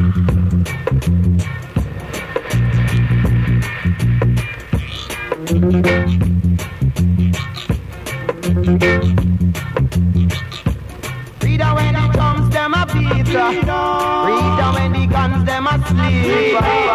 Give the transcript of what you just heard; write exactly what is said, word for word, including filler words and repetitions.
Reader when it comes, them a beat. Reader when the guns, them a sleep.